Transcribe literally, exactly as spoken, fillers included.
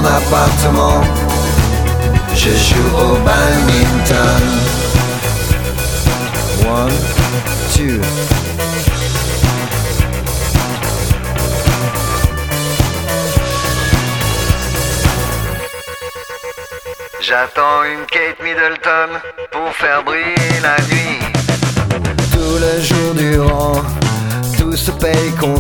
mon appartement, je joue au badminton. One, two. J'attends une Kate Middleton pour faire briller la nuit. Tout le jour durant, tout se paye